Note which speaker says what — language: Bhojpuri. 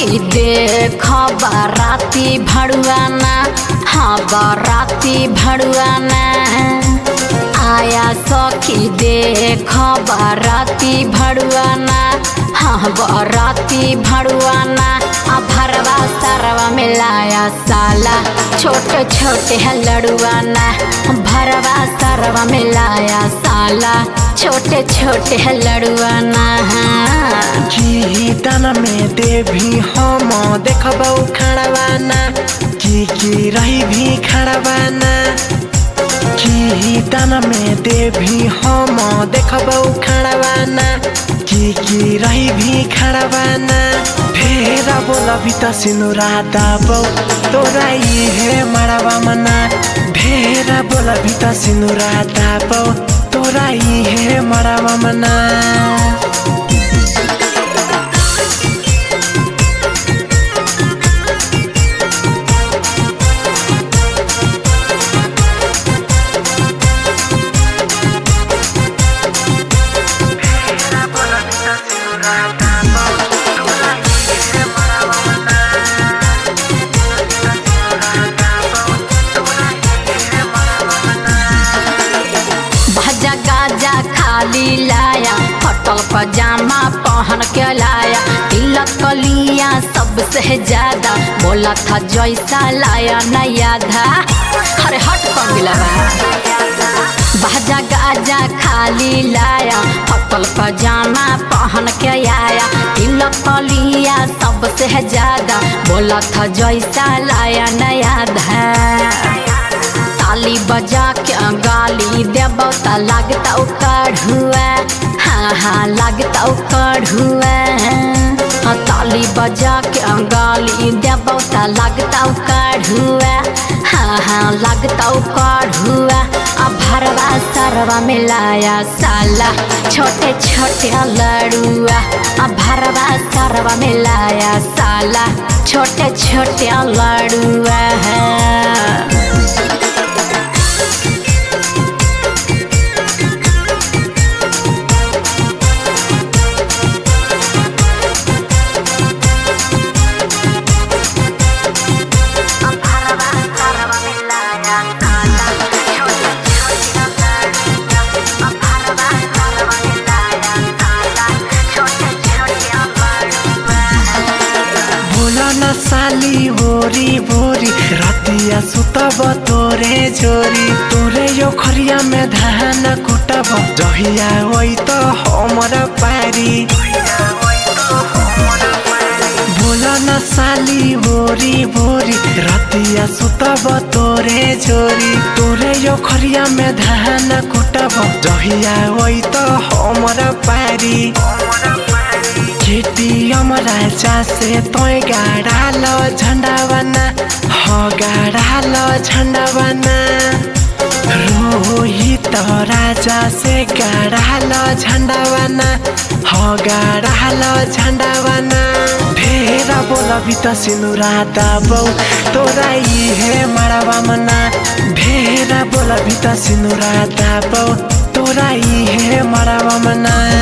Speaker 1: सखी देख बाराती भड़ुआना, हाँ बाराती भड़ुआना आया सखी देख बाराती भड़ुआना, हाँ बाराती भड़ुआना। भरवा सरवा मिलाया साला छोटे छोटे है लड़ुआना, भरवा सरवा मिलाया साला छोटे छोटे है लड़ुआना।
Speaker 2: गीतन में देवी हम देखबौ खड़वाना, की रही भी खड़वाना। गीतन में देवी हम देखबौ खड़वाना, की रही भी खड़वाना। फेर बोलबी त सिनुरा दाबौ तोरा इहे मड़वा मना, फेर बोलबी त सिनुरा दाबौ तोरा इहे मड़वा मना।
Speaker 1: गाजा खाली लाया, फटल पजामा पहन के लाया, तिलक कलिया सबसे ज्यादा बोला था जैसा लाया नया था। अरे हट कर मिलवा बाजा गाजा खाली लाया, फटल पजामा पहन के आया, तिलक कलिया सबसे ज्यादा बोला था जैसा लाया नया था। ताली बजा के गाली देबौ त लगता कढ़ुआ, हाँ हाँ लगता कढ़ुआ। ताली बजा के गाली देबौ त लगता कढ़ुआ, हाँ हाँ लगता कढ़ुआ। भरवा सरवा मिलाया साला छोटे छोटे लड़ुआ, भरवा सरवा मिलाया साला छोटे छोटे लड़ुआ।
Speaker 2: न साली भोरी भोरी रतिया सुतब तोरे जोरी, तोरे यो खरिया में धान कुटब जहिया वही तो हमर पारी। बोला न साली भोरी भोरी रतिया सुतब तोरे जोरी, तोरे यो खरिया में धान कुटब जहिया वही तो हमर पारी। खेती राजा से तोय गाड़ाल झंडावना, हो गाड़ाल झंडावना। रोहित राजा से गाड़ाल झंडावना, हो गाड़ाल झंडावना। फेर बोलबी त सिनुरा दाबौ तोरा इहे मड़वा मना, फेर बोलबी त सिनुरा दाबौ तोरा इहे मड़वा मना।